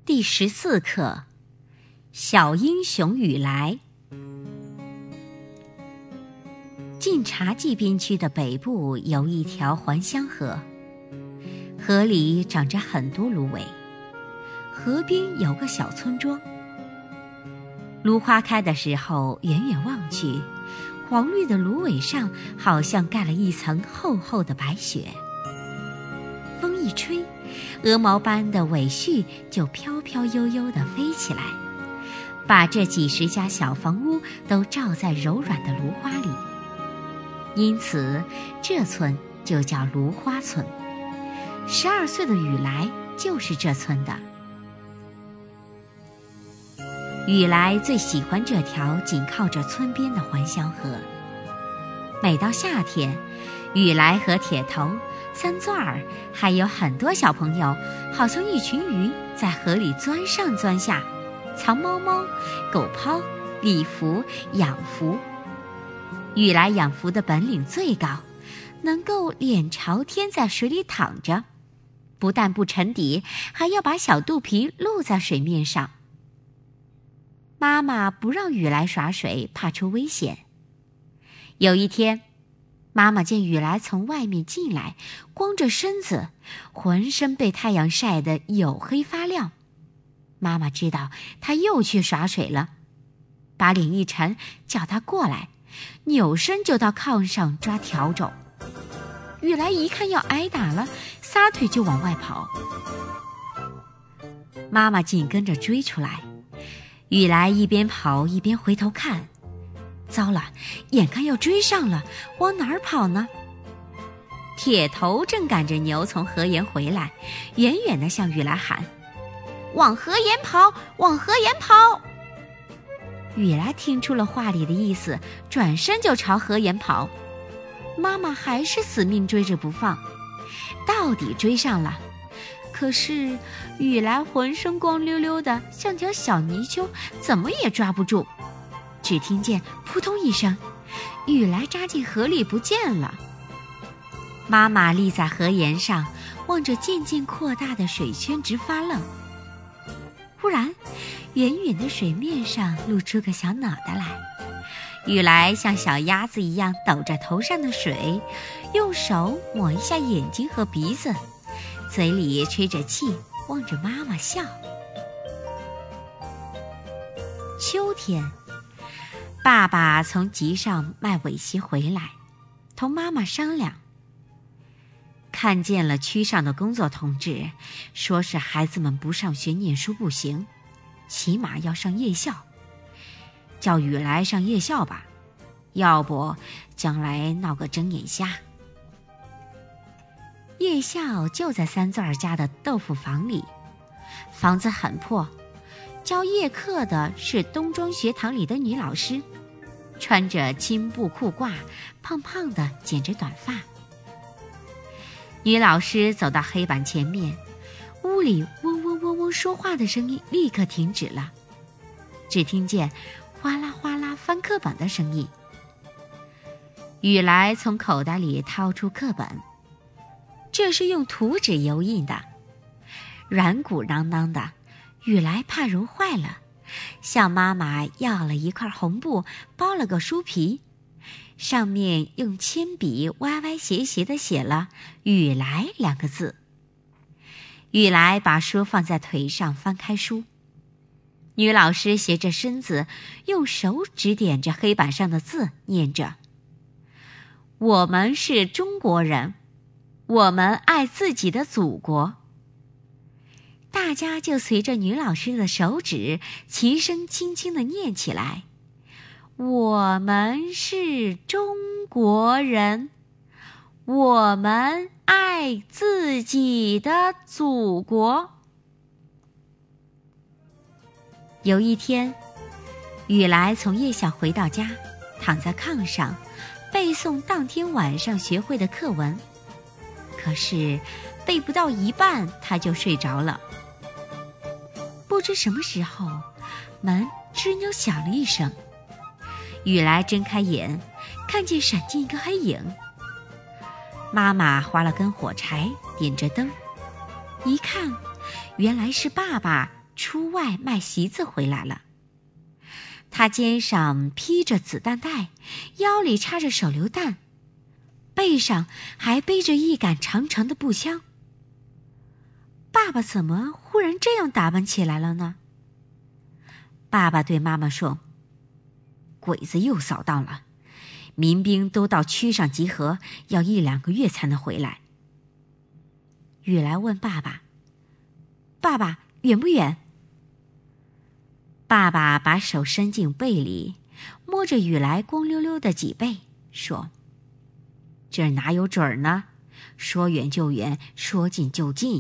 第14课，小英雄雨来。晋察冀边区的北部有一条还乡河，河里长着很多芦苇，河边有个小村庄。芦花开的时候，远远望去，黄绿的芦苇上好像盖了一层厚厚的白雪。风一吹，鹅毛般的苇絮就飘飘悠悠地飞起来，把这几十家小房屋都罩在柔软的芦花里。因此这村就叫芦花村。12岁的雨来就是这村的。雨来最喜欢这条紧靠着村边的还乡河。每到夏天，雨来和铁头、三钻儿还有很多小朋友，好像一群鱼，在河里钻上钻下，藏猫猫、狗抛、礼服、养浮。雨来养浮的本领最高，能够脸朝天在水里躺着，不但不沉底，还要把小肚皮露在水面上。妈妈不让雨来耍水，怕出危险。有一天，妈妈见雨来从外面进来，光着身子，浑身被太阳晒得黝黑发亮。妈妈知道他又去耍水了，把脸一沉，叫他过来，扭身就到炕上抓笤帚。雨来一看要挨打了，撒腿就往外跑。妈妈紧跟着追出来，雨来一边跑一边回头看，糟了，眼看要追上了，往哪儿跑呢？铁头正赶着牛从河沿回来，远远地向雨来喊：“往河沿跑，往河沿跑！”雨来听出了话里的意思，转身就朝河沿跑。妈妈还是死命追着不放，到底追上了。可是雨来浑身光溜溜的，像条小泥鳅，怎么也抓不住。只听见扑通一声，雨来扎进河里不见了。妈妈立在河沿上，望着渐渐扩大的水圈直发愣。忽然，远远的水面上露出个小脑袋来。雨来像小鸭子一样抖着头上的水，用手抹一下眼睛和鼻子，嘴里吹着气，望着妈妈笑。秋天，爸爸从集上卖苇席回来，同妈妈商量，看见了区上的工作同志，说是孩子们不上学念书不行，起码要上夜校，叫雨来上夜校吧，要不将来闹个睁眼瞎。夜校就在三钻家的豆腐房里，房子很破，教夜课的是东庄学堂里的女老师，穿着青布裤褂，胖胖的，剪着短发。女老师走到黑板前面，屋里嗡嗡嗡嗡说话的声音立刻停止了，只听见哗啦哗啦翻课本的声音。雨来从口袋里掏出课本，这是用图纸油印的，软鼓囊囊的，雨来怕揉坏了，向妈妈要了一块红布，包了个书皮，上面用铅笔歪歪斜斜地写了“雨来”2个字。雨来把书放在腿上，翻开书。女老师斜着身子，用手指点着黑板上的字，念着：“我们是中国人，我们爱自己的祖国。”大家就随着女老师的手指，齐声轻轻地念起来：“我们是中国人，我们爱自己的祖国。”有一天，雨来从夜校回到家，躺在炕上背诵当天晚上学会的课文，可是背不到一半他就睡着了。不知什么时候，门吱扭响了一声，雨来睁开眼，看见闪进一个黑影。妈妈划了根火柴，点着灯，一看，原来是爸爸出外卖席子回来了。他肩上披着子弹带，腰里插着手榴弹，背上还背着一杆长长的步枪。爸爸怎么忽然这样打扮起来了呢？爸爸对妈妈说：“鬼子又扫荡了，民兵都到区上集合，要1-2个月才能回来。”雨来问爸爸：“爸爸，远不远？”爸爸把手伸进背里，摸着雨来光溜溜的脊背，说：“这哪有准儿呢？说远就远，说近就近。”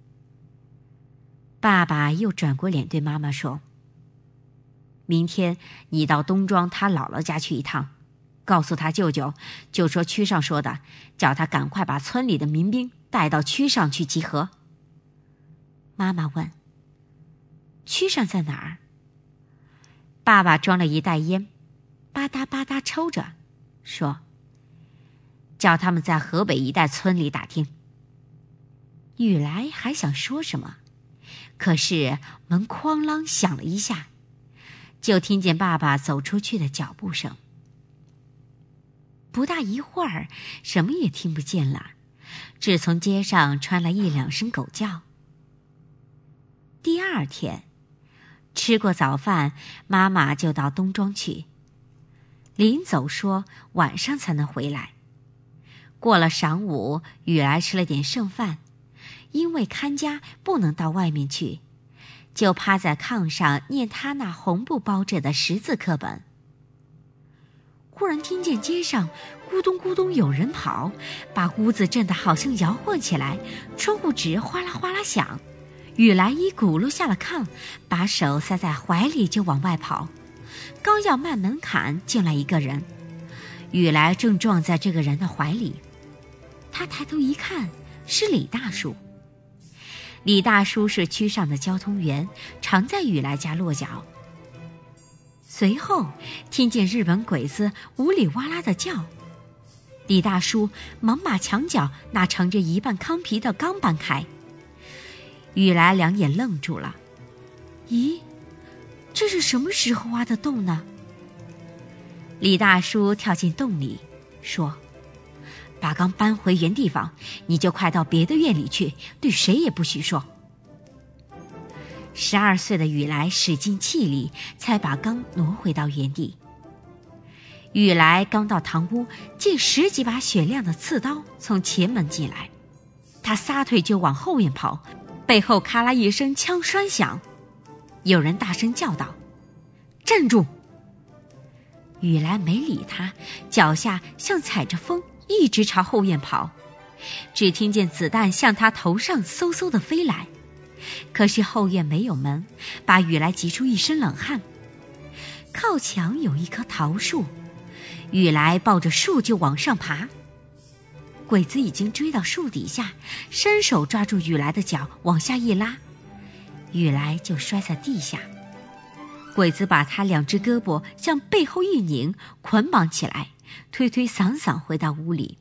爸爸又转过脸对妈妈说：“明天你到东庄他姥姥家去一趟，告诉他舅舅，就说区上说的，叫他赶快把村里的民兵带到区上去集合。”妈妈问：“区上在哪儿？”爸爸装了一袋烟，吧嗒吧嗒抽着，说：“叫他们在河北一带村里打听。”雨来还想说什么，可是门哐啷响了一下，就听见爸爸走出去的脚步声。不大一会儿，什么也听不见了，只从街上传来1-2声狗叫。第二天吃过早饭，妈妈就到东庄去。临走说晚上才能回来。过了晌午，雨来吃了点剩饭，因为看家不能到外面去，就趴在炕上念他那红布包着的识字课本。忽然听见街上咕咚咕咚有人跑，把屋子震得好像摇晃起来，窗户纸哗啦哗啦响。雨来一骨碌下了炕，把手塞在怀里就往外跑。刚要迈门槛，进来一个人，雨来正撞在这个人的怀里。他抬头一看，是李大叔。李大叔是区上的交通员，常在雨来家落脚。随后听见日本鬼子呜里哇啦的叫，李大叔忙把墙角那盛着一半糠皮的缸搬开。雨来两眼愣住了，咦，这是什么时候挖的洞呢？李大叔跳进洞里，说：“把缸搬回原地方，你就快到别的院里去，对谁也不许说。”12岁的雨来使尽气力，才把缸挪回到原地。雨来刚到堂屋，见10几把雪亮的刺刀从前门进来，他撒腿就往后院跑，背后咔啦一声枪栓响，有人大声叫道：“站住！”雨来没理他，脚下像踩着风，一直朝后院跑。只听见子弹向他头上嗖嗖地飞来，可是后院没有门，把雨来急出一身冷汗。靠墙有一棵桃树，雨来抱着树就往上爬。鬼子已经追到树底下，伸手抓住雨来的脚往下一拉，雨来就摔在地下。鬼子把他2只胳膊向背后一拧，捆绑起来，推推搡搡回到屋里。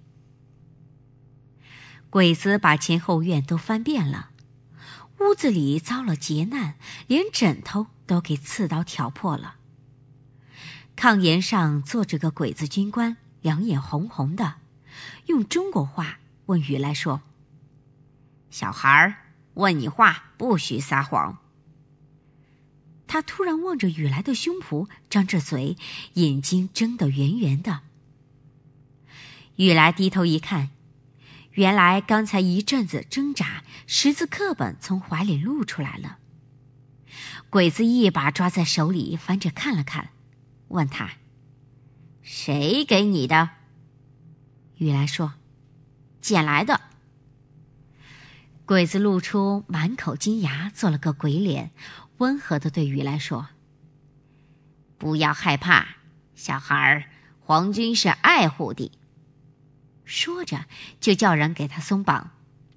鬼子把前后院都翻遍了，屋子里遭了劫难，连枕头都给刺刀挑破了。炕沿上坐着个鬼子军官，两眼红红的，用中国话问雨来说：“小孩儿，问你话不许撒谎。”他突然望着雨来的胸脯，张着嘴，眼睛睁得圆圆的。雨来低头一看，原来刚才一阵子挣扎，识字课本从怀里露出来了。鬼子一把抓在手里，翻着看了看，问他：“谁给你的？”雨来说：“捡来的。”鬼子露出满口金牙，做了个鬼脸，温和地对雨来说：“不要害怕，小孩儿，皇军是爱护的。”说着就叫人给他松绑。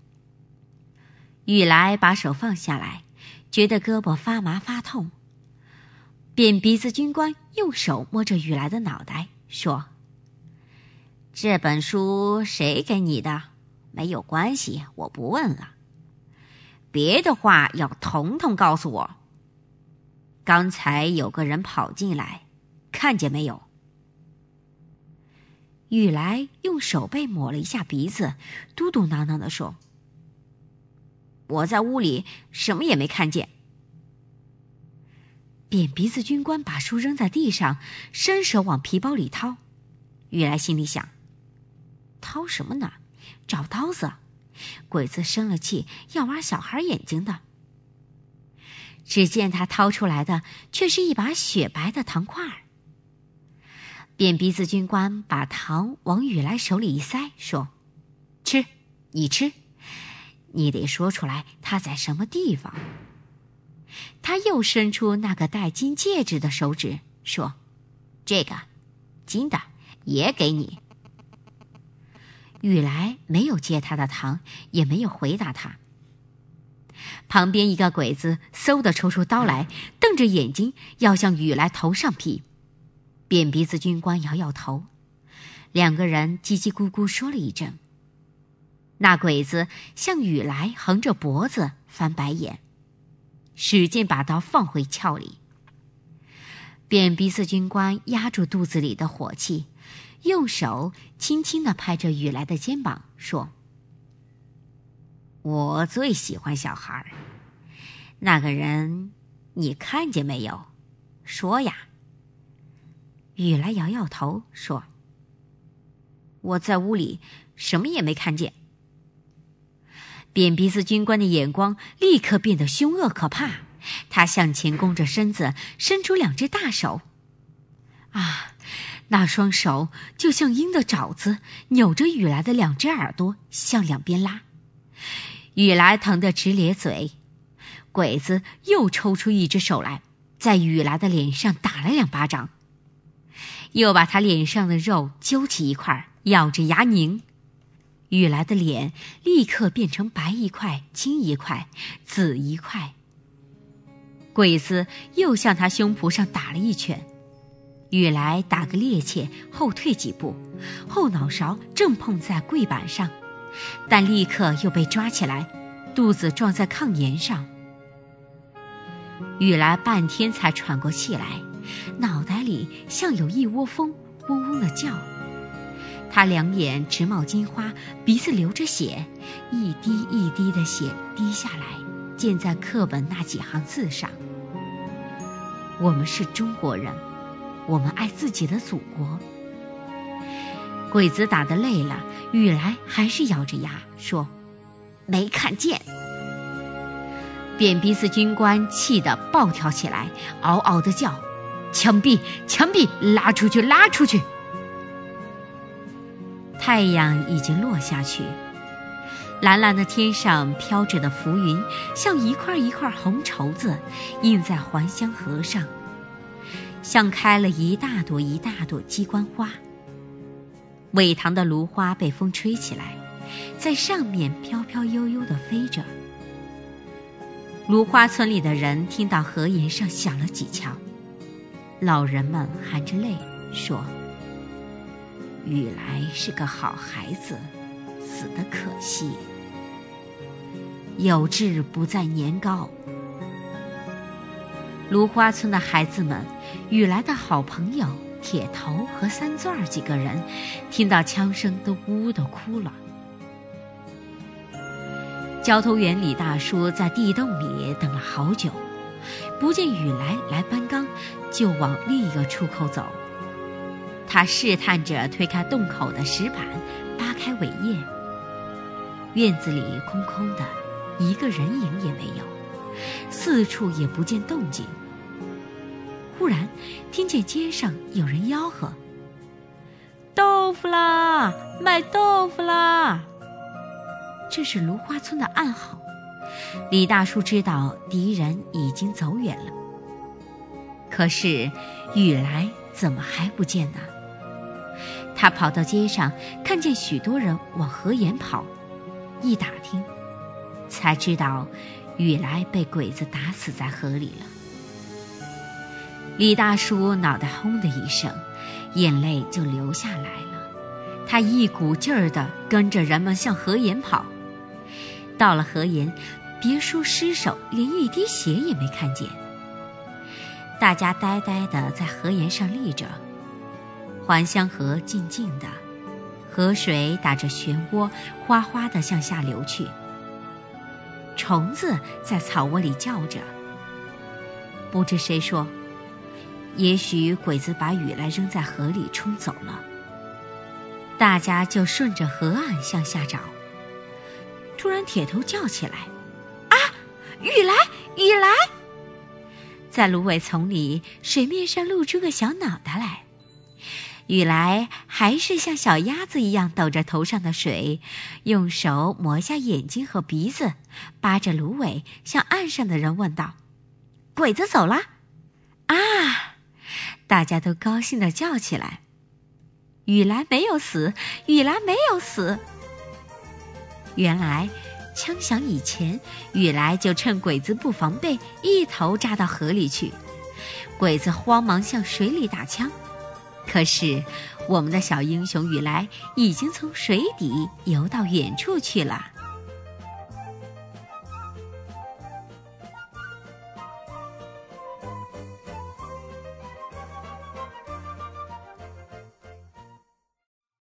雨来把手放下来，觉得胳膊发麻发痛。扁鼻子军官用手摸着雨来的脑袋，说：“这本书谁给你的？没有关系，我不问了。别的话要统统告诉我， 刚才有个人跑进来，看见没有？雨来用手背抹了一下鼻子，嘟嘟囔囔地说：我在屋里什么也没看见。扁鼻子军官把书扔在地上，伸手往皮包里掏。雨来心里想：掏什么呢？找刀子，鬼子生了气要挖小孩眼睛的。只见他掏出来的却是一把雪白的糖块儿。扁鼻子军官把糖往雨来手里一塞，说：吃，你吃，你得说出来它在什么地方。他又伸出那个戴金戒指的手指，说：这个金的也给你。雨来没有接他的糖，也没有回答他。旁边一个鬼子嗖地抽出刀来，瞪着眼睛要向雨来头上劈。扁鼻子军官摇摇头，两个人叽叽咕咕说了一阵。那鬼子向雨来横着脖子翻白眼，使劲把刀放回鞘里。扁鼻子军官压住肚子里的火气，用手轻轻地拍着雨来的肩膀，说：我最喜欢小孩，那个人你看见没有？说呀。雨来摇摇头说：我在屋里什么也没看见。扁鼻子军官的眼光立刻变得凶恶可怕，他向前弓着身子，伸出两只大手。啊，那双手就像鹰的爪子，扭着雨来的两只耳朵向两边拉。雨来疼得直咧嘴。鬼子又抽出一只手来，在雨来的脸上打了2巴掌，又把他脸上的肉揪起一块，咬着牙拧。雨来的脸立刻变成白一块、青一块、紫一块。鬼子又向他胸脯上打了一拳，雨来打个趔趄，后退几步，后脑勺正碰在柜板上，但立刻又被抓起来，肚子撞在炕沿上。雨来半天才喘过气来，脑袋里像有一窝蜂嗡嗡地叫。他两眼直冒金花，鼻子流着血，一滴一滴的血滴下来，溅在课本那几行字上。我们是中国人，我们爱自己的祖国。鬼子打得累了，雨来还是咬着牙说：没看见。扁鼻子军官气得暴跳起来，嗷嗷地叫：枪毙，枪毙，拉出去，拉出去。太阳已经落下去，蓝蓝的天上飘着的浮云像一块一块红绸子，印在还乡河上，像开了一大朵一大朵鸡冠花。苇塘的芦花被风吹起来，在上面飘飘悠悠地飞着。芦花村里的人听到河沿上响了几枪，老人们含着泪说：雨来是个好孩子，死得可惜。有志不在年高。芦花村的孩子们，雨来的好朋友铁头和三钻儿几个人，听到枪声都呜呜地哭了。交头员李大叔在地洞里等了好久，不见雨来搬缸，就往另一个出口走。他试探着推开洞口的石板，扒开苇叶。院子里空空的，一个人影也没有，四处也不见动静。忽然听见街上有人吆喝：豆腐啦，卖豆腐啦！这是芦花村的暗号。李大叔知道敌人已经走远了，可是雨来怎么还不见呢？他跑到街上，看见许多人往河沿跑，一打听，才知道雨来被鬼子打死在河里了。李大叔脑袋轰的一声，眼泪就流下来了。他一股劲儿地跟着人们向河沿跑。到了河沿，别说尸首，连一滴血也没看见。 大家呆呆地在河沿上立着。还乡河静静的，河水打着漩涡，哗哗地向下流去。虫子在草窝里叫着。不知谁说，也许鬼子把雨来扔在河里冲走了。大家就顺着河岸向下找。突然铁头叫起来：啊，雨来，雨来！在芦苇丛里，水面上露出个小脑袋来。雨来还是像小鸭子一样抖着头上的水，用手抹下眼睛和鼻子，扒着芦苇向岸上的人问道：鬼子走了？啊！大家都高兴地叫起来：雨来没有死，雨来没有死！原来枪响以前，雨来就趁鬼子不防备，一头扎到河里去。鬼子慌忙向水里打枪，可是我们的小英雄雨来已经从水底游到远处去了。